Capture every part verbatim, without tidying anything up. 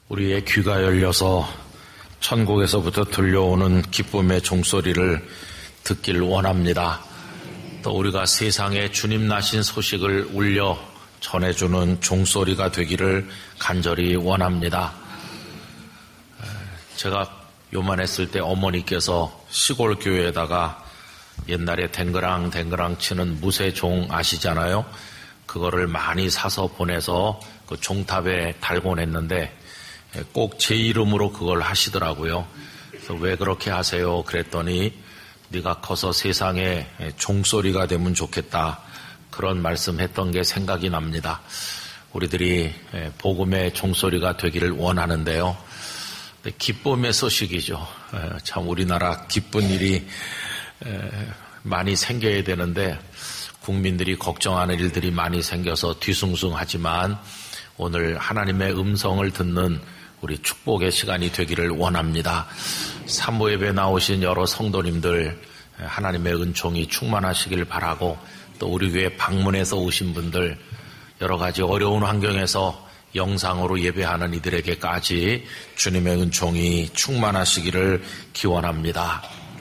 우리의 귀가 열려서 천국에서부터 들려오는 기쁨의 종소리를 듣길 원합니다. 또 우리가 세상에 주님 나신 소식을 울려 전해주는 종소리가 되기를 간절히 원합니다. 제가 요만했을 때 어머니께서 시골 교회에다가 옛날에 댕그랑 댕그랑 치는 무쇠종 아시잖아요. 그거를 많이 사서 보내서 그 종탑에 달곤 했는데 꼭 제 이름으로 그걸 하시더라고요. 그래서 왜 그렇게 하세요? 그랬더니 네가 커서 세상에 종소리가 되면 좋겠다. 그런 말씀했던 게 생각이 납니다. 우리들이 복음의 종소리가 되기를 원하는데요. 기쁨의 소식이죠. 참 우리나라 기쁜 일이 많이 생겨야 되는데 국민들이 걱정하는 일들이 많이 생겨서 뒤숭숭하지만 오늘 하나님의 음성을 듣는 우리 축복의 시간이 되기를 원합니다. 사모 예배 나오신 여러 성도님들 하나님의 은총이 충만하시길 바라고, 또 우리 교회 방문해서 오신 분들 여러 가지 어려운 환경에서 영상으로 예배하는 이들에게까지 주님의 은총이 충만하시기를 기원합니다.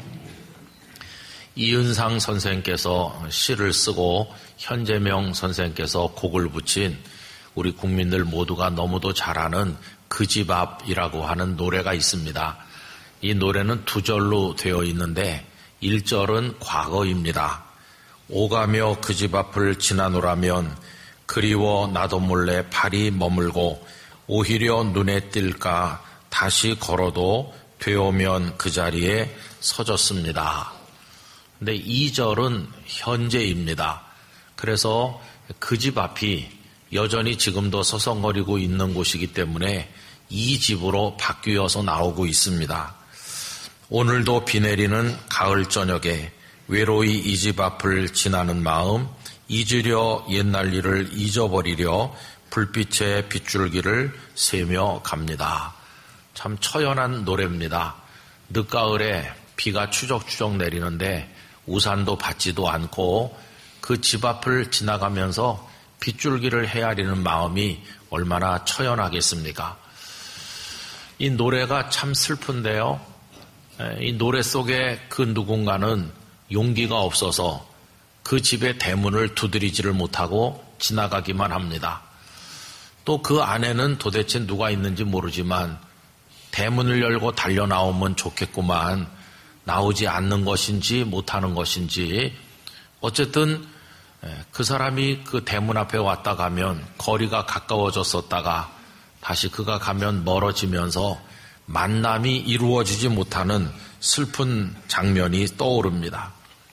이은상 선생께서 시를 쓰고 현재명 선생께서 곡을 붙인 우리 국민들 모두가 너무도 잘 아는 그 집 앞이라고 하는 노래가 있습니다. 이 노래는 두 절로 되어 있는데 일 절은 과거입니다. 오가며 그 집 앞을 지나노라면 그리워 나도 몰래 발이 머물고 오히려 눈에 띌까 다시 걸어도 되오면 그 자리에 서졌습니다. 근데 이 절은 현재입니다. 그래서 그 집 앞이 여전히 지금도 서성거리고 있는 곳이기 때문에 이 집으로 바뀌어서 나오고 있습니다. 오늘도 비 내리는 가을 저녁에 외로이 이 집 앞을 지나는 마음, 잊으려 옛날 일을 잊어버리려 불빛의 빗줄기를 세며 갑니다. 참 처연한 노래입니다. 늦가을에 비가 추적추적 내리는데 우산도 받지도 않고 그 집 앞을 지나가면서 빗줄기를 헤아리는 마음이 얼마나 처연하겠습니까? 이 노래가 참 슬픈데요. 이 노래 속에 그 누군가는 용기가 없어서 그 집의 대문을 두드리지를 못하고 지나가기만 합니다. 또 그 안에는 도대체 누가 있는지 모르지만 대문을 열고 달려 나오면 좋겠구만, 나오지 않는 것인지 못하는 것인지 어쨌든 그 사람이 그 대문 앞에 왔다 가면 거리가 가까워졌었다가 다시 그가 가면 멀어지면서 만남이 이루어지지 못하는 슬픈 장면이 떠오릅니다.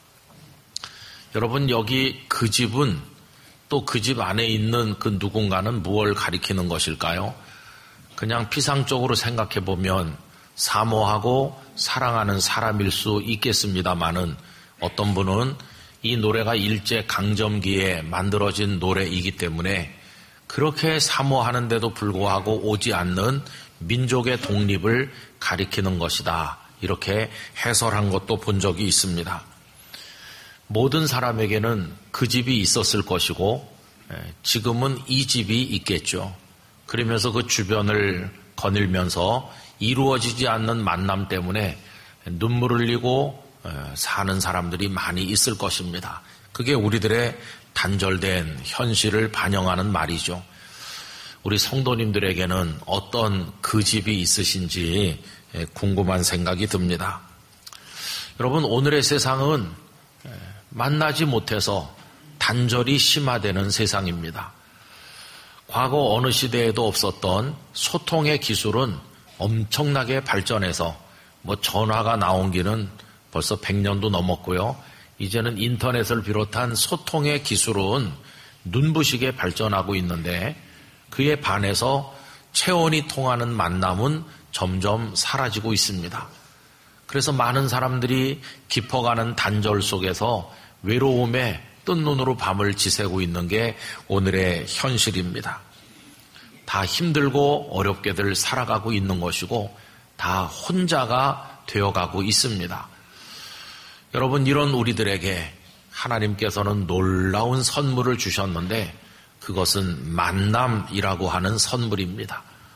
여러분, 여기 그 집은 또 그 집 안에 있는 그 누군가는 무엇을 가리키는 것일까요? 그냥 피상적으로 생각해 보면 사모하고 사랑하는 사람일 수 있겠습니다마는 어떤 분은 이 노래가 일제 강점기에 만들어진 노래이기 때문에 그렇게 사모하는데도 불구하고 오지 않는 민족의 독립을 가리키는 것이다, 이렇게 해설한 것도 본 적이 있습니다. 모든 사람에게는 그 집이 있었을 것이고 지금은 이 집이 있겠죠. 그러면서 그 주변을 거닐면서 이루어지지 않는 만남 때문에 눈물 흘리고 사는 사람들이 많이 있을 것입니다. 그게 우리들의 단절된 현실을 반영하는 말이죠. 우리 성도님들에게는 어떤 그 집이 있으신지 궁금한 생각이 듭니다. 여러분, 오늘의 세상은 만나지 못해서 단절이 심화되는 세상입니다. 과거 어느 시대에도 없었던 소통의 기술은 엄청나게 발전해서 뭐 전화가 나온 지는 벌써 백 년도 넘었고요. 이제는 인터넷을 비롯한 소통의 기술은 눈부시게 발전하고 있는데 그에 반해서 체온이 통하는 만남은 점점 사라지고 있습니다. 그래서 많은 사람들이 깊어가는 단절 속에서 외로움에 뜬 눈으로 밤을 지새고 있는 게 오늘의 현실입니다. 다 힘들고 어렵게들 살아가고 있는 것이고 다 혼자가 되어가고 있습니다. 여러분, 이런 우리들에게 하나님께서는 놀라운 선물을 주셨는데 그것은 만남이라고 하는 선물입니다.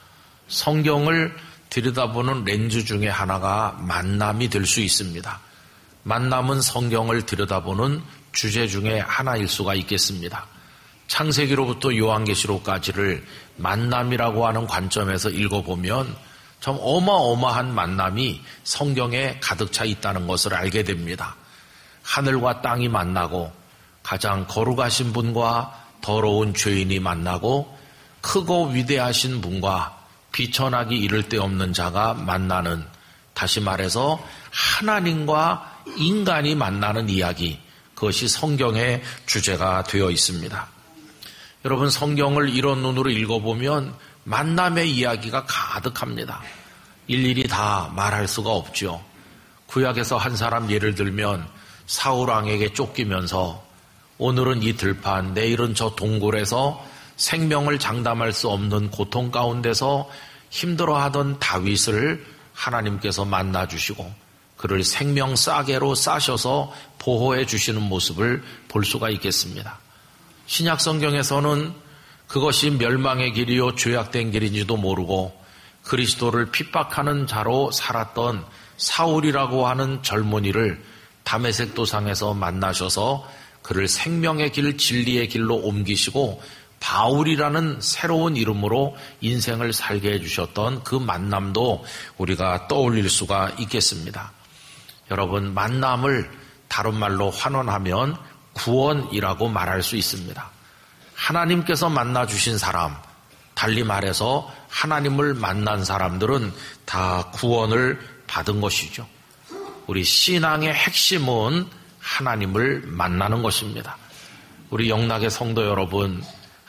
성경을 들여다보는 렌즈 중에 하나가 만남이 될 수 있습니다. 만남은 성경을 들여다보는 주제 중에 하나일 수가 있겠습니다. 창세기로부터 요한계시록까지를 만남이라고 하는 관점에서 읽어보면 참 어마어마한 만남이 성경에 가득 차 있다는 것을 알게 됩니다. 하늘과 땅이 만나고 가장 거룩하신 분과 더러운 죄인이 만나고 크고 위대하신 분과 비천하기 이를 데 없는 자가 만나는, 다시 말해서 하나님과 인간이 만나는 이야기, 그것이 성경의 주제가 되어 있습니다. 여러분, 성경을 이런 눈으로 읽어보면 만남의 이야기가 가득합니다. 일일이 다 말할 수가 없죠. 구약에서 한 사람 예를 들면 사울 왕에게 쫓기면서 오늘은 이 들판, 내일은 저 동굴에서 생명을 장담할 수 없는 고통 가운데서 힘들어하던 다윗을 하나님께서 만나주시고 그를 생명 싸개로 싸셔서 보호해 주시는 모습을 볼 수가 있겠습니다. 신약 성경에서는 그것이 멸망의 길이요 죄악된 길인지도 모르고 그리스도를 핍박하는 자로 살았던 사울이라고 하는 젊은이를 다메섹 도상에서 만나셔서 그를 생명의 길, 진리의 길로 옮기시고 바울이라는 새로운 이름으로 인생을 살게 해주셨던 그 만남도 우리가 떠올릴 수가 있겠습니다. 여러분, 만남을 다른 말로 환원하면 구원이라고 말할 수 있습니다. 하나님께서 만나주신 사람, 달리 말해서 하나님을 만난 사람들은 다 구원을 받은 것이죠. 우리 신앙의 핵심은 하나님을 만나는 것입니다. 우리 영락의 성도 여러분,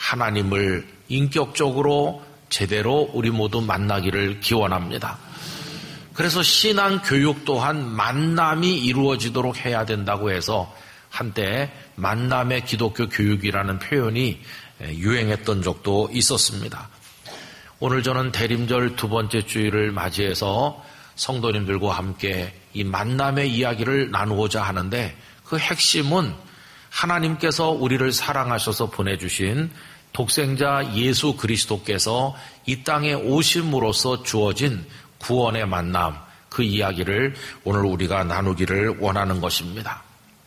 하나님을 인격적으로 제대로 우리 모두 만나기를 기원합니다. 그래서 신앙 교육 또한 만남이 이루어지도록 해야 된다고 해서 한때 만남의 기독교 교육이라는 표현이 유행했던 적도 있었습니다. 오늘 저는 대림절 두 번째 주일을 맞이해서 성도님들과 함께 이 만남의 이야기를 나누고자 하는데, 그 핵심은 하나님께서 우리를 사랑하셔서 보내주신 독생자 예수 그리스도께서 이 땅에 오심으로써 주어진 구원의 만남, 그 이야기를 오늘 우리가 나누기를 원하는 것입니다.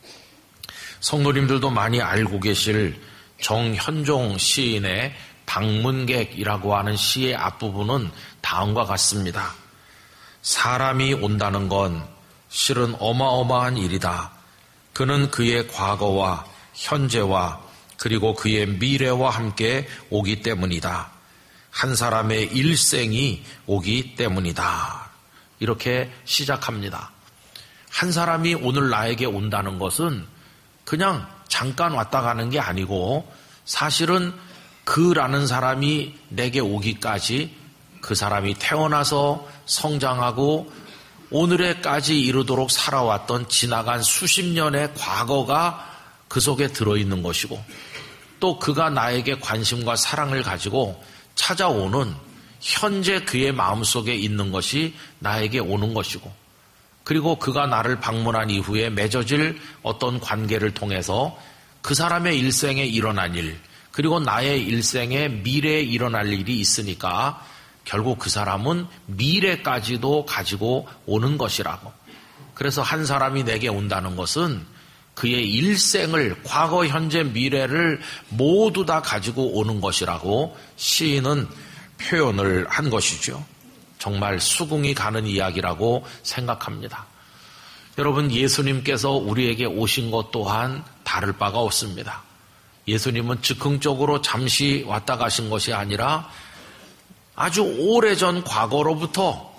성도님들도 많이 알고 계실 정현종 시인의 방문객이라고 하는 시의 앞부분은 다음과 같습니다. 사람이 온다는 건 실은 어마어마한 일이다. 그는 그의 과거와 현재와 그리고 그의 미래와 함께 오기 때문이다. 한 사람의 일생이 오기 때문이다. 이렇게 시작합니다. 한 사람이 오늘 나에게 온다는 것은 그냥 잠깐 왔다 가는 게 아니고, 사실은 그라는 사람이 내게 오기까지 그 사람이 태어나서 성장하고 오늘에까지 이르도록 살아왔던 지나간 수십 년의 과거가 그 속에 들어있는 것이고, 또 그가 나에게 관심과 사랑을 가지고 찾아오는 현재 그의 마음속에 있는 것이 나에게 오는 것이고, 그리고 그가 나를 방문한 이후에 맺어질 어떤 관계를 통해서 그 사람의 일생에 일어난 일, 그리고 나의 일생에 미래에 일어날 일이 있으니까 결국 그 사람은 미래까지도 가지고 오는 것이라고. 그래서 한 사람이 내게 온다는 것은 그의 일생을, 과거, 현재, 미래를 모두 다 가지고 오는 것이라고 시인은 표현을 한 것이죠. 정말 수긍이 가는 이야기라고 생각합니다. 여러분, 예수님께서 우리에게 오신 것 또한 다를 바가 없습니다. 예수님은 즉흥적으로 잠시 왔다 가신 것이 아니라 아주 오래전 과거로부터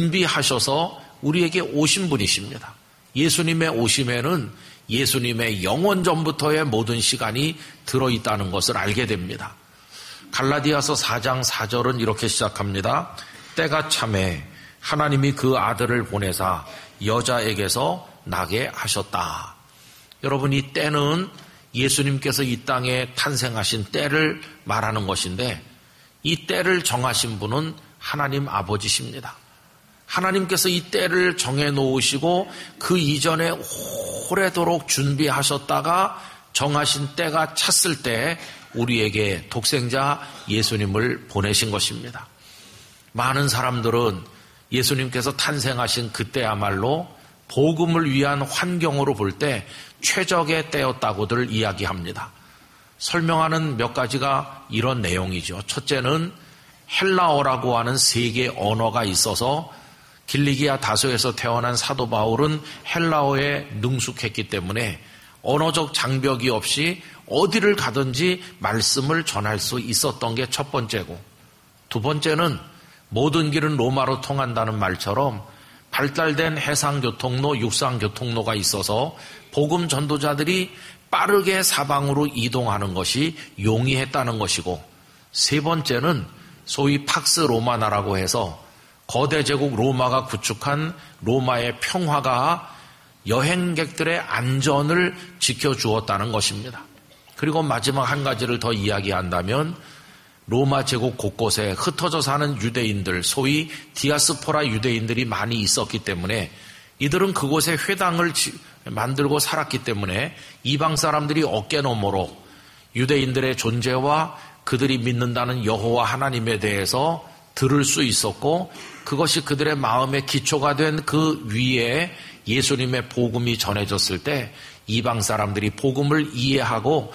준비하셔서 우리에게 오신 분이십니다. 예수님의 오심에는 예수님의 영원 전부터의 모든 시간이 들어있다는 것을 알게 됩니다. 갈라디아서 사 장 사 절은 이렇게 시작합니다. 때가 참에 하나님이 그 아들을 보내사 여자에게서 나게 하셨다. 여러분, 이 때는 예수님께서 이 땅에 탄생하신 때를 말하는 것인데, 이 때를 정하신 분은 하나님 아버지십니다. 하나님께서 이 때를 정해놓으시고 그 이전에 오래도록 준비하셨다가 정하신 때가 찼을 때 우리에게 독생자 예수님을 보내신 것입니다. 많은 사람들은 예수님께서 탄생하신 그때야말로 복음을 위한 환경으로 볼 때 최적의 때였다고들 이야기합니다. 설명하는 몇 가지가 이런 내용이죠. 첫째는 헬라어라고 하는 세계 언어가 있어서 길리기아 다소에서 태어난 사도 바울은 헬라어에 능숙했기 때문에 언어적 장벽이 없이 어디를 가든지 말씀을 전할 수 있었던 게 첫 번째고, 두 번째는 모든 길은 로마로 통한다는 말처럼 발달된 해상교통로, 육상교통로가 있어서 복음 전도자들이 빠르게 사방으로 이동하는 것이 용이했다는 것이고, 세 번째는 소위 팍스 로마나라고 해서 거대 제국 로마가 구축한 로마의 평화가 여행객들의 안전을 지켜주었다는 것입니다. 그리고 마지막 한 가지를 더 이야기한다면 로마 제국 곳곳에 흩어져 사는 유대인들, 소위 디아스포라 유대인들이 많이 있었기 때문에 이들은 그곳에 회당을 만들고 살았기 때문에 이방 사람들이 어깨너머로 유대인들의 존재와 그들이 믿는다는 여호와 하나님에 대해서 들을 수 있었고, 그것이 그들의 마음의 기초가 된 그 위에 예수님의 복음이 전해졌을 때 이방 사람들이 복음을 이해하고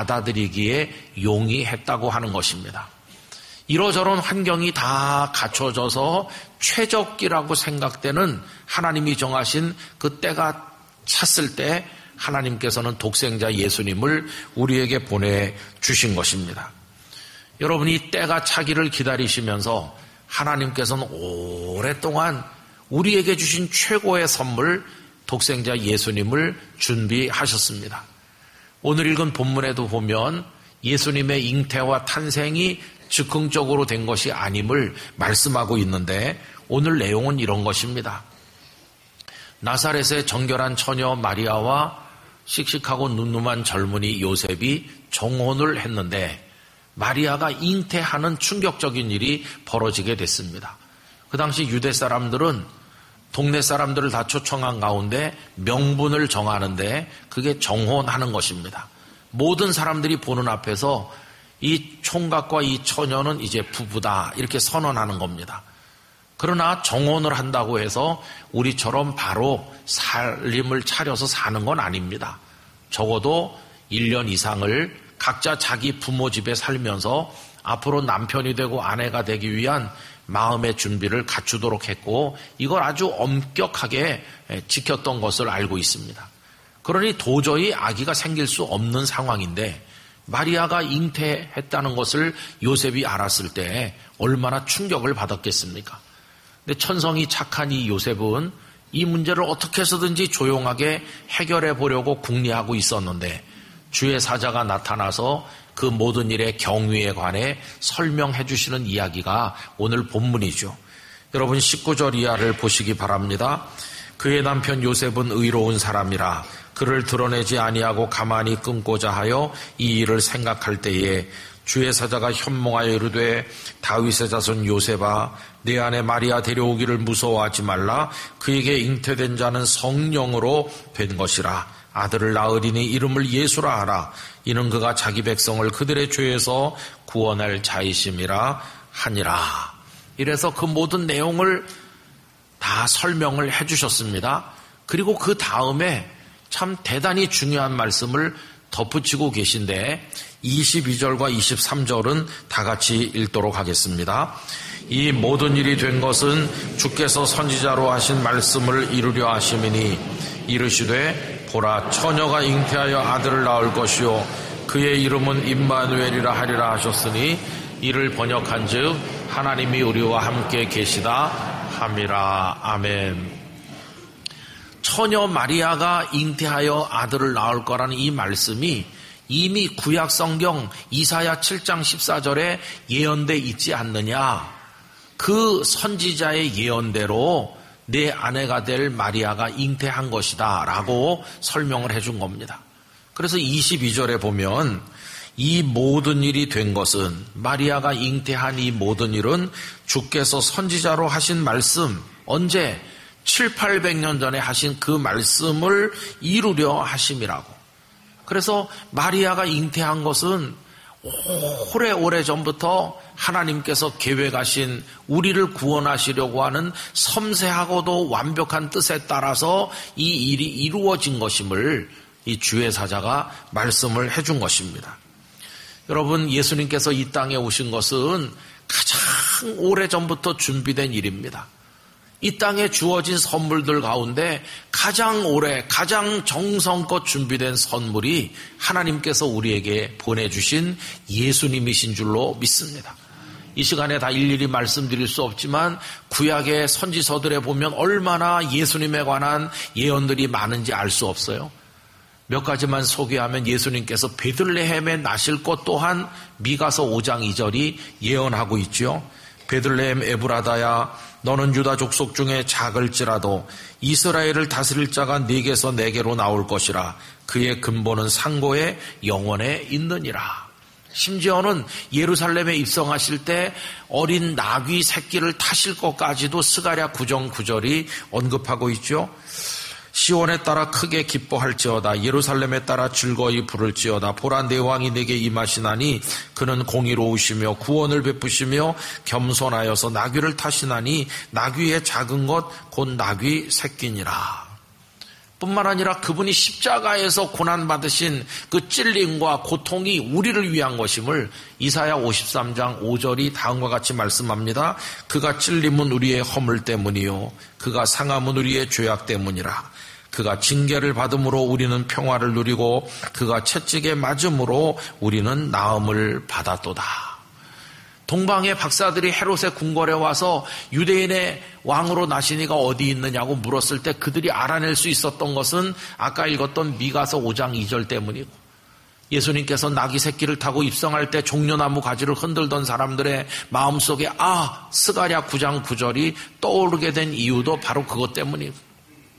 받아들이기에 용이했다고 하는 것입니다. 이러저런 환경이 다 갖춰져서 최적기라고 생각되는 하나님이 정하신 그 때가 찼을 때 하나님께서는 독생자 예수님을 우리에게 보내주신 것입니다. 여러분이 때가 차기를 기다리시면서 하나님께서는 오랫동안 우리에게 주신 최고의 선물 독생자 예수님을 준비하셨습니다. 오늘 읽은 본문에도 보면 예수님의 잉태와 탄생이 즉흥적으로 된 것이 아님을 말씀하고 있는데, 오늘 내용은 이런 것입니다. 나사렛의 정결한 처녀 마리아와 씩씩하고 늠름한 젊은이 요셉이 정혼을 했는데 마리아가 잉태하는 충격적인 일이 벌어지게 됐습니다. 그 당시 유대 사람들은 동네 사람들을 다 초청한 가운데 명분을 정하는데 그게 정혼하는 것입니다. 모든 사람들이 보는 앞에서 이 총각과 이 처녀는 이제 부부다 이렇게 선언하는 겁니다. 그러나 정혼을 한다고 해서 우리처럼 바로 살림을 차려서 사는 건 아닙니다. 적어도 일 년 이상을 각자 자기 부모 집에 살면서 앞으로 남편이 되고 아내가 되기 위한 마음의 준비를 갖추도록 했고, 이걸 아주 엄격하게 지켰던 것을 알고 있습니다. 그러니 도저히 아기가 생길 수 없는 상황인데 마리아가 잉태했다는 것을 요셉이 알았을 때 얼마나 충격을 받았겠습니까? 근데 천성이 착한 이 요셉은 이 문제를 어떻게 해서든지 조용하게 해결해 보려고 궁리하고 있었는데 주의 사자가 나타나서 그 모든 일의 경위에 관해 설명해 주시는 이야기가 오늘 본문이죠. 여러분 십구 절 이하를 보시기 바랍니다. 그의 남편 요셉은 의로운 사람이라 그를 드러내지 아니하고 가만히 끊고자 하여 이 일을 생각할 때에 주의 사자가 현몽하여 이르되 다윗의 자손 요셉아 내 아내 마리아 데려오기를 무서워하지 말라. 그에게 잉태된 자는 성령으로 된 것이라. 아들을 낳으리니 이름을 예수라 하라. 이는 그가 자기 백성을 그들의 죄에서 구원할 자이심이라 하니라. 이래서 그 모든 내용을 다 설명을 해 주셨습니다. 그리고 그 다음에 참 대단히 중요한 말씀을 덧붙이고 계신데 이십이 절과 이십삼 절은 다 같이 읽도록 하겠습니다. 이 모든 일이 된 것은 주께서 선지자로 하신 말씀을 이루려 하심이니 이르시되 보라 처녀가 잉태하여 아들을 낳을 것이요 그의 이름은 임마누엘이라 하리라 하셨으니 이를 번역한즉 하나님이 우리와 함께 계시다 함이라. 아멘. 처녀 마리아가 잉태하여 아들을 낳을 거라는 이 말씀이 이미 구약 성경 이사야 칠 장 십사 절에 예언돼 있지 않느냐. 그 선지자의 예언대로 내 아내가 될 마리아가 잉태한 것이다 라고 설명을 해준 겁니다. 그래서 이십이 절에 보면 이 모든 일이 된 것은, 마리아가 잉태한 이 모든 일은 주께서 선지자로 하신 말씀, 언제 칠팔백 년 전에 하신 그 말씀을 이루려 하심이라고. 그래서 마리아가 잉태한 것은 오래오래 전부터 하나님께서 계획하신 우리를 구원하시려고 하는 섬세하고도 완벽한 뜻에 따라서 이 일이 이루어진 것임을 이 주의 사자가 말씀을 해준 것입니다. 여러분, 예수님께서 이 땅에 오신 것은 가장 오래전부터 준비된 일입니다. 이 땅에 주어진 선물들 가운데 가장 오래, 가장 정성껏 준비된 선물이 하나님께서 우리에게 보내주신 예수님이신 줄로 믿습니다. 이 시간에 다 일일이 말씀드릴 수 없지만 구약의 선지서들에 보면 얼마나 예수님에 관한 예언들이 많은지 알 수 없어요. 몇 가지만 소개하면 예수님께서 베들레헴에 나실 것 또한 미가서 오 장 이 절이 예언하고 있죠. 베들레헴 에브라다야, 너는 유다 족속 중에 작을지라도 이스라엘을 다스릴 자가 네게서 네게로 나올 것이라. 그의 근본은 상고의 영원에 있느니라. 심지어는 예루살렘에 입성하실 때 어린 나귀 새끼를 타실 것까지도 스가랴 구 장 구 절이 언급하고 있죠. 시온에 따라 크게 기뻐할지어다. 예루살렘에 따라 즐거이 부를지어다. 보라, 내 왕이 내게 임하시나니 그는 공의로우시며 구원을 베푸시며 겸손하여서 나귀를 타시나니 나귀의 작은 것 곧 나귀 새끼니라. 뿐만 아니라 그분이 십자가에서 고난받으신 그 찔림과 고통이 우리를 위한 것임을 이사야 오십삼 장 오 절이 다음과 같이 말씀합니다. 그가 찔림은 우리의 허물 때문이요 그가 상함은 우리의 죄악 때문이라. 그가 징계를 받음으로 우리는 평화를 누리고 그가 채찍에 맞음으로 우리는 나음을 받았도다. 동방의 박사들이 헤롯의 궁궐에 와서 유대인의 왕으로 나시니가 어디 있느냐고 물었을 때 그들이 알아낼 수 있었던 것은 아까 읽었던 미가서 오 장 이 절 때문이고, 예수님께서 나귀 새끼를 타고 입성할 때 종려나무 가지를 흔들던 사람들의 마음속에 아, 스가랴 구 장 구 절이 떠오르게 된 이유도 바로 그것 때문이고,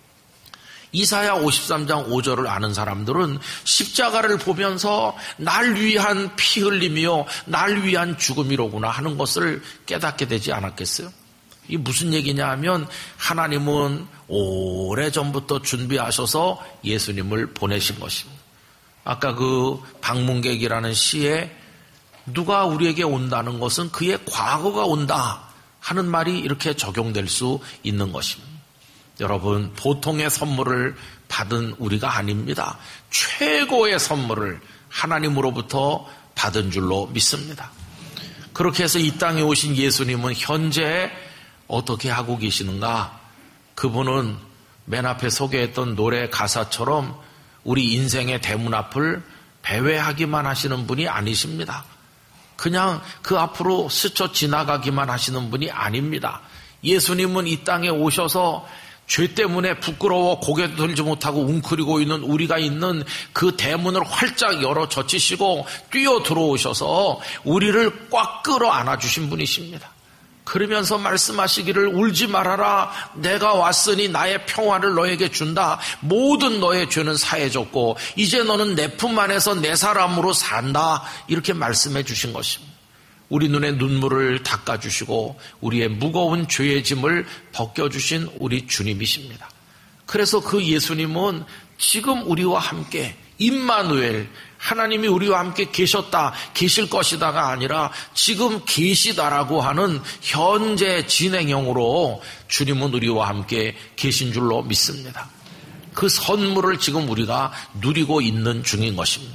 이사야 오십삼 장 오 절을 아는 사람들은 십자가를 보면서 날 위한 피 흘림이요 날 위한 죽음이로구나 하는 것을 깨닫게 되지 않았겠어요? 이게 무슨 얘기냐 하면 하나님은 오래전부터 준비하셔서 예수님을 보내신 것입니다. 아까 그 방문객이라는 시에 누가 우리에게 온다는 것은 그의 과거가 온다 하는 말이 이렇게 적용될 수 있는 것입니다. 여러분, 보통의 선물을 받은 우리가 아닙니다. 최고의 선물을 하나님으로부터 받은 줄로 믿습니다. 그렇게 해서 이 땅에 오신 예수님은 현재 어떻게 하고 계시는가? 그분은 맨 앞에 소개했던 노래 가사처럼 우리 인생의 대문 앞을 배회하기만 하시는 분이 아니십니다. 그냥 그 앞으로 스쳐 지나가기만 하시는 분이 아닙니다. 예수님은 이 땅에 오셔서 죄 때문에 부끄러워 고개 들지 못하고 웅크리고 있는 우리가 있는 그 대문을 활짝 열어 젖히시고 뛰어 들어오셔서 우리를 꽉 끌어 안아주신 분이십니다. 그러면서 말씀하시기를 울지 말아라. 내가 왔으니 나의 평화를 너에게 준다. 모든 너의 죄는 사해졌고 이제 너는 내 품 안에서 내 사람으로 산다. 이렇게 말씀해 주신 것입니다. 우리 눈에 눈물을 닦아주시고 우리의 무거운 죄의 짐을 벗겨주신 우리 주님이십니다. 그래서 그 예수님은 지금 우리와 함께 임마누엘, 하나님이 우리와 함께 계셨다, 계실 것이다가 아니라 지금 계시다라고 하는 현재 진행형으로 주님은 우리와 함께 계신 줄로 믿습니다. 그 선물을 지금 우리가 누리고 있는 중인 것입니다.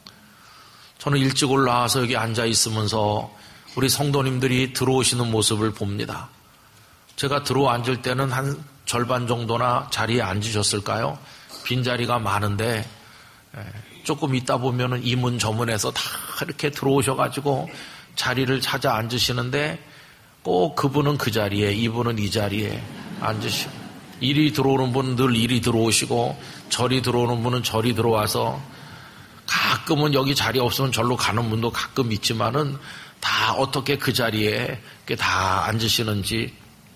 저는 일찍 올라와서 여기 앉아 있으면서 우리 성도님들이 들어오시는 모습을 봅니다. 제가 들어와 앉을 때는 한 절반 정도나 자리에 앉으셨을까요? 빈자리가 많은데 조금 있다 보면은 이문 저문에서 다 이렇게 들어오셔가지고 자리를 찾아 앉으시는데 꼭 그분은 그 자리에, 이분은 이 자리에 앉으시고, 이리 들어오는 분은 늘 이리 들어오시고 저리 들어오는 분은 저리 들어와서, 가끔은 여기 자리 없으면 절로 가는 분도 가끔 있지만은 다 어떻게 그 자리에 다 앉으시는지,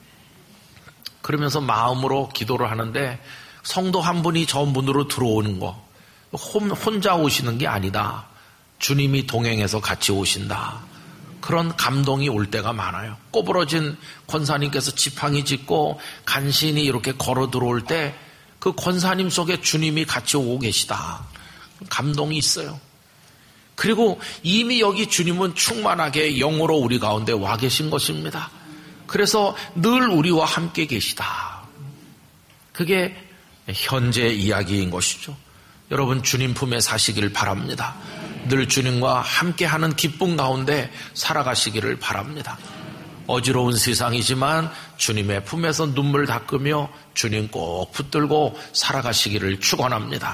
그러면서 마음으로 기도를 하는데 성도 한 분이 저 문으로 들어오는 거 혼자 오시는 게 아니다. 주님이 동행해서 같이 오신다. 그런 감동이 올 때가 많아요. 꼬부러진 권사님께서 지팡이 짚고 간신히 이렇게 걸어 들어올 때 그 권사님 속에 주님이 같이 오고 계시다. 감동이 있어요. 그리고 이미 여기 주님은 충만하게 영으로 우리 가운데 와 계신 것입니다. 그래서 늘 우리와 함께 계시다. 그게 현재 이야기인 것이죠. 여러분 주님 품에 사시기를 바랍니다. 늘 주님과 함께하는 기쁨 가운데 살아가시기를 바랍니다. 어지러운 세상이지만 주님의 품에서 눈물 닦으며 주님 꼭 붙들고 살아가시기를 축원합니다.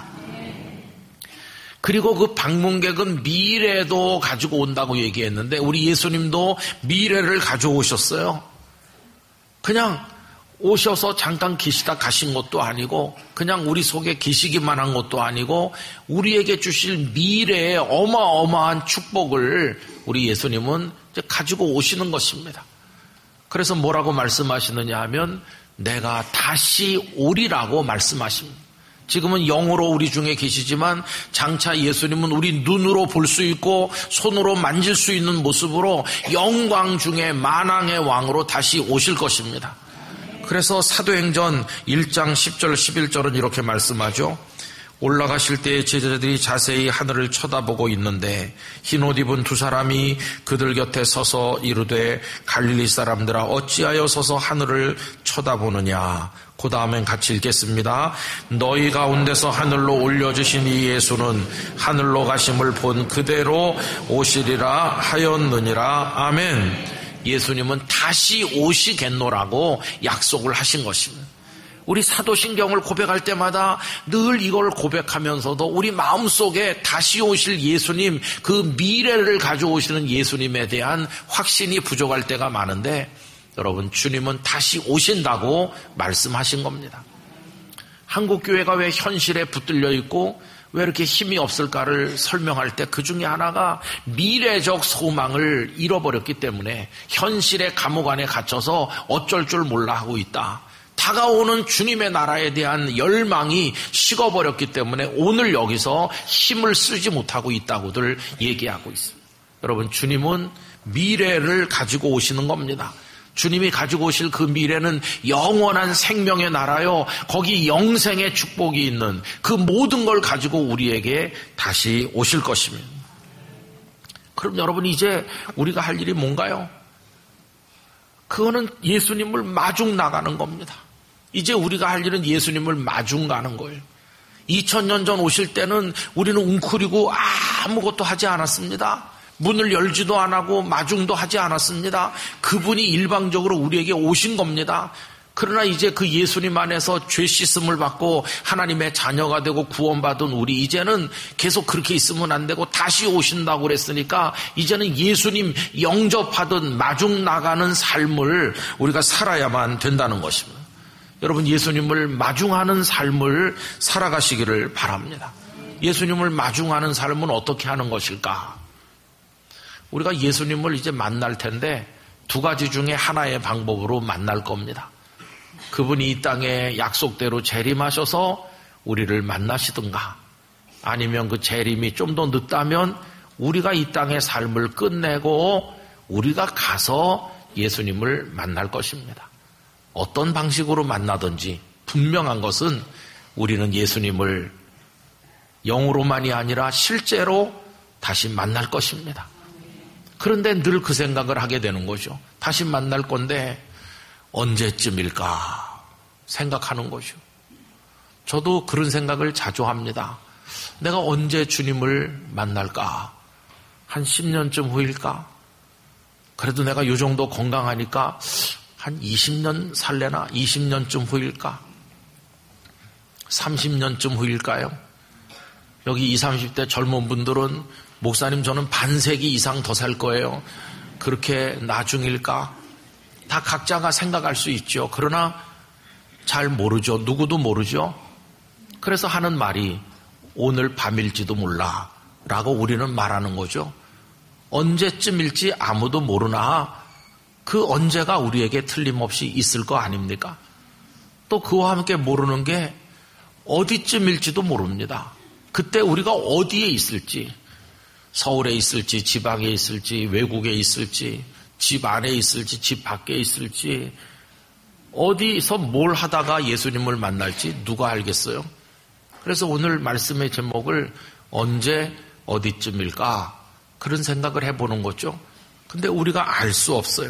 그리고 그 방문객은 미래도 가지고 온다고 얘기했는데 우리 예수님도 미래를 가져오셨어요. 그냥 오셔서 잠깐 계시다 가신 것도 아니고 그냥 우리 속에 계시기만 한 것도 아니고 우리에게 주실 미래의 어마어마한 축복을 우리 예수님은 이제 가지고 오시는 것입니다. 그래서 뭐라고 말씀하시느냐 하면 내가 다시 오리라고 말씀하십니다. 지금은 영으로 우리 중에 계시지만 장차 예수님은 우리 눈으로 볼 수 있고 손으로 만질 수 있는 모습으로 영광 중에 만왕의 왕으로 다시 오실 것입니다. 그래서 사도행전 일 장 십 절 십일 절은 이렇게 말씀하죠. 올라가실 때 제자들이 자세히 하늘을 쳐다보고 있는데 흰옷 입은 두 사람이 그들 곁에 서서 이르되 갈릴리 사람들아 어찌하여 서서 하늘을 쳐다보느냐. 그 다음엔 같이 읽겠습니다. 너희 가운데서 하늘로 올려주신 이 예수는 하늘로 가심을 본 그대로 오시리라 하였느니라. 아멘. 예수님은 다시 오시겠노라고 약속을 하신 것입니다. 우리 사도신경을 고백할 때마다 늘 이걸 고백하면서도 우리 마음속에 다시 오실 예수님, 그 미래를 가져오시는 예수님에 대한 확신이 부족할 때가 많은데 여러분 주님은 다시 오신다고 말씀하신 겁니다. 한국교회가 왜 현실에 붙들려 있고 왜 이렇게 힘이 없을까를 설명할 때 그 중에 하나가 미래적 소망을 잃어버렸기 때문에 현실의 감옥 안에 갇혀서 어쩔 줄 몰라 하고 있다. 다가오는 주님의 나라에 대한 열망이 식어버렸기 때문에 오늘 여기서 힘을 쓰지 못하고 있다고들 얘기하고 있습니다. 여러분 주님은 미래를 가지고 오시는 겁니다. 주님이 가지고 오실 그 미래는 영원한 생명의 나라요. 거기 영생의 축복이 있는 그 모든 걸 가지고 우리에게 다시 오실 것입니다. 그럼 여러분 이제 우리가 할 일이 뭔가요? 그거는 예수님을 마중 나가는 겁니다. 이제 우리가 할 일은 예수님을 마중 가는 거예요. 이천 년 전 오실 때는 우리는 웅크리고 아무것도 하지 않았습니다. 문을 열지도 안 하고 마중도 하지 않았습니다. 그분이 일방적으로 우리에게 오신 겁니다. 그러나 이제 그 예수님 안에서 죄 씻음을 받고 하나님의 자녀가 되고 구원받은 우리 이제는 계속 그렇게 있으면 안 되고 다시 오신다고 그랬으니까 이제는 예수님 영접하듯 마중 나가는 삶을 우리가 살아야만 된다는 것입니다. 여러분 예수님을 마중하는 삶을 살아가시기를 바랍니다. 예수님을 마중하는 삶은 어떻게 하는 것일까? 우리가 예수님을 이제 만날 텐데 두 가지 중에 하나의 방법으로 만날 겁니다. 그분이 이 땅에 약속대로 재림하셔서 우리를 만나시든가 아니면 그 재림이 좀 더 늦다면 우리가 이 땅의 삶을 끝내고 우리가 가서 예수님을 만날 것입니다. 어떤 방식으로 만나든지 분명한 것은 우리는 예수님을 영으로만이 아니라 실제로 다시 만날 것입니다. 그런데 늘 그 생각을 하게 되는 거죠. 다시 만날 건데 언제쯤일까 생각하는 거죠. 저도 그런 생각을 자주 합니다. 내가 언제 주님을 만날까? 한 십 년쯤 후일까? 그래도 내가 요 정도 건강하니까 한 이십 년 살래나? 이십 년쯤 후일까? 삼십 년쯤 후일까요? 여기 이십, 삼십 대 젊은 분들은 목사님 저는 반세기 이상 더 살 거예요. 그렇게 나중일까? 다 각자가 생각할 수 있죠. 그러나 잘 모르죠. 누구도 모르죠. 그래서 하는 말이 오늘 밤일지도 몰라 라고 우리는 말하는 거죠. 언제쯤일지 아무도 모르나 그 언제가 우리에게 틀림없이 있을 거 아닙니까? 또 그와 함께 모르는 게 어디쯤일지도 모릅니다. 그때 우리가 어디에 있을지, 서울에 있을지, 지방에 있을지, 외국에 있을지, 집 안에 있을지, 집 밖에 있을지, 어디서 뭘 하다가 예수님을 만날지 누가 알겠어요? 그래서 오늘 말씀의 제목을 언제 어디쯤일까? 그런 생각을 해보는 거죠. 근데 우리가 알 수 없어요.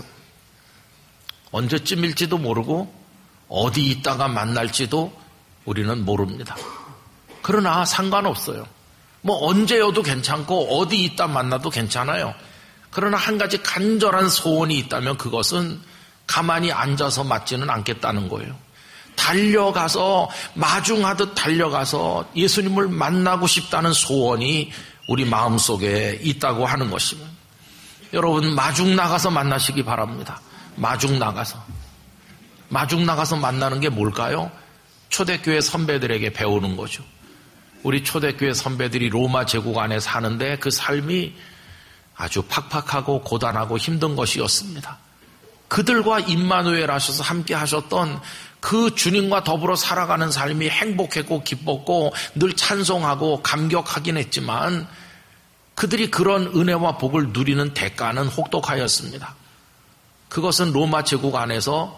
언제쯤일지도 모르고 어디 있다가 만날지도 우리는 모릅니다. 그러나 상관없어요. 뭐 언제여도 괜찮고 어디 있다 만나도 괜찮아요. 그러나 한 가지 간절한 소원이 있다면 그것은 가만히 앉아서 맞지는 않겠다는 거예요. 달려가서 마중하듯 달려가서 예수님을 만나고 싶다는 소원이 우리 마음속에 있다고 하는 것입니다. 여러분 마중 나가서 만나시기 바랍니다. 마중 나가서. 마중 나가서 만나는 게 뭘까요? 초대교회 선배들에게 배우는 거죠. 우리 초대교회 선배들이 로마 제국 안에 사는데 그 삶이 아주 팍팍하고 고단하고 힘든 것이었습니다. 그들과 임마누엘 하셔서 함께 하셨던 그 주님과 더불어 살아가는 삶이 행복했고 기뻤고 늘 찬송하고 감격하긴 했지만 그들이 그런 은혜와 복을 누리는 대가는 혹독하였습니다. 그것은 로마 제국 안에서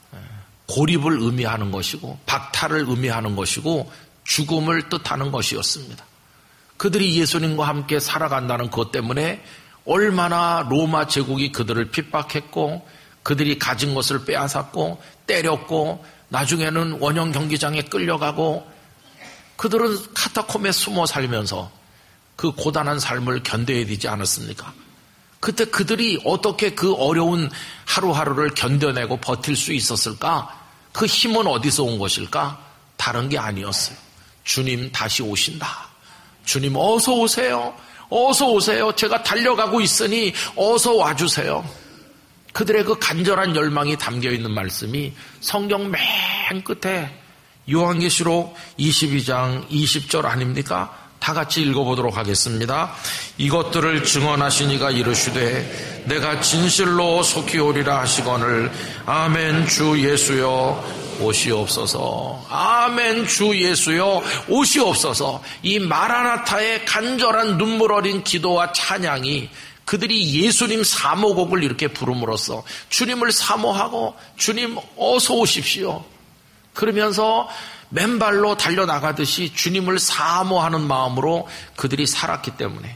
고립을 의미하는 것이고 박탈을 의미하는 것이고 죽음을 뜻하는 것이었습니다. 그들이 예수님과 함께 살아간다는 것 때문에 얼마나 로마 제국이 그들을 핍박했고 그들이 가진 것을 빼앗았고 때렸고 나중에는 원형 경기장에 끌려가고 그들은 카타콤에 숨어 살면서 그 고단한 삶을 견뎌야 되지 않았습니까? 그때 그들이 어떻게 그 어려운 하루하루를 견뎌내고 버틸 수 있었을까? 그 힘은 어디서 온 것일까? 다른 게 아니었어요. 주님 다시 오신다. 주님 어서 오세요. 어서 오세요. 제가 달려가고 있으니 어서 와주세요. 그들의 그 간절한 열망이 담겨있는 말씀이 성경 맨 끝에 요한계시록 이십이 장 이십 절 아닙니까? 다 같이 읽어보도록 하겠습니다. 이것들을 증언하신 이가 이르시되 내가 진실로 속히 오리라 하시거늘 아멘 주 예수여 오시옵소서. 아멘 주 예수여 오시옵소서. 이 마라나타의 간절한 눈물 어린 기도와 찬양이 그들이 예수님 사모곡을 이렇게 부름으로써 주님을 사모하고 주님 어서 오십시오. 그러면서 맨발로 달려나가듯이 주님을 사모하는 마음으로 그들이 살았기 때문에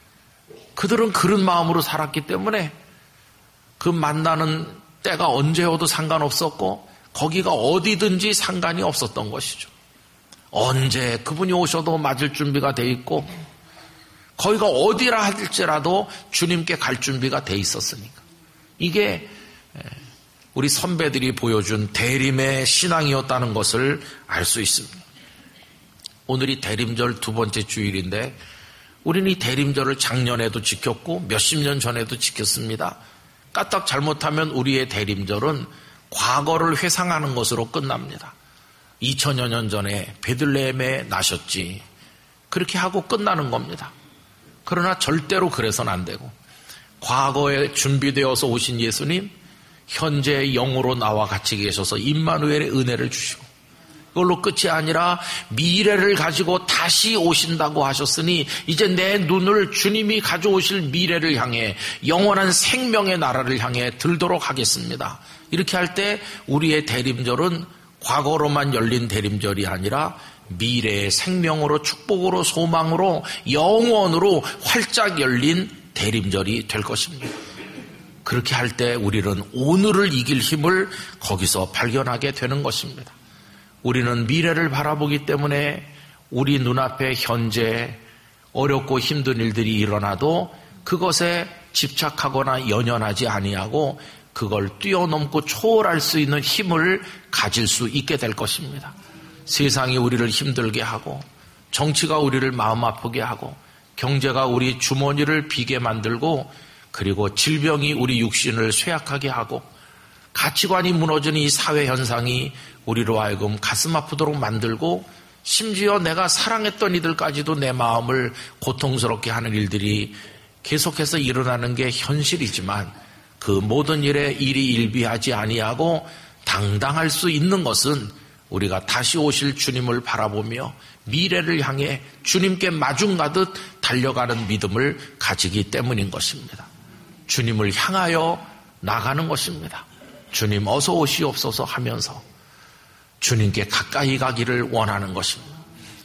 그들은 그런 마음으로 살았기 때문에 그 만나는 때가 언제여도 상관없었고 거기가 어디든지 상관이 없었던 것이죠. 언제 그분이 오셔도 맞을 준비가 돼 있고 거기가 어디라 할지라도 주님께 갈 준비가 돼 있었으니까. 이게 우리 선배들이 보여준 대림의 신앙이었다는 것을 알 수 있습니다. 오늘이 대림절 두 번째 주일인데 우리는 이 대림절을 작년에도 지켰고 몇십 년 전에도 지켰습니다. 까딱 잘못하면 우리의 대림절은 과거를 회상하는 것으로 끝납니다. 이천여 년 전에 베들레헴에 나셨지. 그렇게 하고 끝나는 겁니다. 그러나 절대로 그래서는 안 되고 과거에 준비되어서 오신 예수님 현재 영으로 나와 같이 계셔서 임마누엘의 은혜를 주시고 그걸로 끝이 아니라 미래를 가지고 다시 오신다고 하셨으니 이제 내 눈을 주님이 가져오실 미래를 향해 영원한 생명의 나라를 향해 들도록 하겠습니다. 이렇게 할 때 우리의 대림절은 과거로만 열린 대림절이 아니라 미래의 생명으로 축복으로 소망으로 영원으로 활짝 열린 대림절이 될 것입니다. 그렇게 할 때 우리는 오늘을 이길 힘을 거기서 발견하게 되는 것입니다. 우리는 미래를 바라보기 때문에 우리 눈앞에 현재 어렵고 힘든 일들이 일어나도 그것에 집착하거나 연연하지 아니하고 그걸 뛰어넘고 초월할 수 있는 힘을 가질 수 있게 될 것입니다. 세상이 우리를 힘들게 하고 정치가 우리를 마음 아프게 하고 경제가 우리 주머니를 비게 만들고 그리고 질병이 우리 육신을 쇠약하게 하고 가치관이 무너지는 이 사회 현상이 우리로 하여금 가슴 아프도록 만들고 심지어 내가 사랑했던 이들까지도 내 마음을 고통스럽게 하는 일들이 계속해서 일어나는 게 현실이지만 그 모든 일에 일희일비하지 아니하고 당당할 수 있는 것은 우리가 다시 오실 주님을 바라보며 미래를 향해 주님께 마중 가듯 달려가는 믿음을 가지기 때문인 것입니다. 주님을 향하여 나가는 것입니다. 주님 어서 오시옵소서 하면서 주님께 가까이 가기를 원하는 것입니다.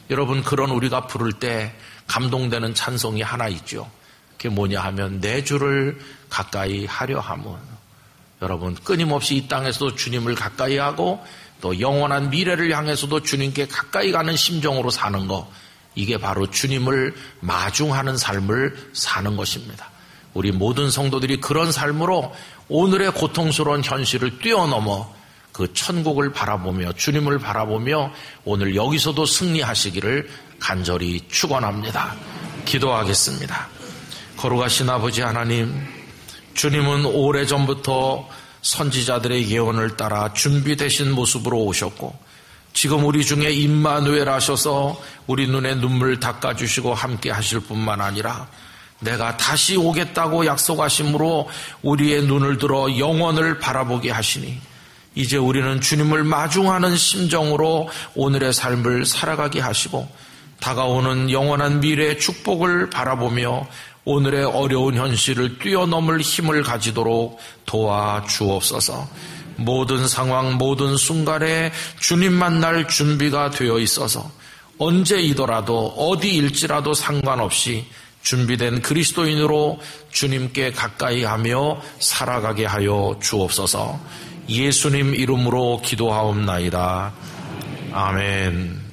여러분, 그런 우리가 부를 때 감동되는 찬송이 하나 있죠. 그게 뭐냐 하면 내 주를 가까이 하려 함은. 여러분, 끊임없이 이 땅에서도 주님을 가까이 하고 또 영원한 미래를 향해서도 주님께 가까이 가는 심정으로 사는 것, 이게 바로 주님을 마중하는 삶을 사는 것입니다. 우리 모든 성도들이 그런 삶으로 오늘의 고통스러운 현실을 뛰어넘어 그 천국을 바라보며 주님을 바라보며 오늘 여기서도 승리하시기를 간절히 축원합니다. 기도하겠습니다. 거룩하신 아버지 하나님, 주님은 오래전부터 선지자들의 예언을 따라 준비되신 모습으로 오셨고 지금 우리 중에 임마누엘 하셔서 우리 눈에 눈물 닦아주시고 함께 하실 뿐만 아니라 내가 다시 오겠다고 약속하심으로 우리의 눈을 들어 영원을 바라보게 하시니 이제 우리는 주님을 마중하는 심정으로 오늘의 삶을 살아가게 하시고 다가오는 영원한 미래의 축복을 바라보며 오늘의 어려운 현실을 뛰어넘을 힘을 가지도록 도와주옵소서. 모든 상황, 모든 순간에 주님 만날 준비가 되어 있어서 언제이더라도 어디일지라도 상관없이 준비된 그리스도인으로 주님께 가까이 하며 살아가게 하여 주옵소서. 예수님 이름으로 기도하옵나이다. 아멘.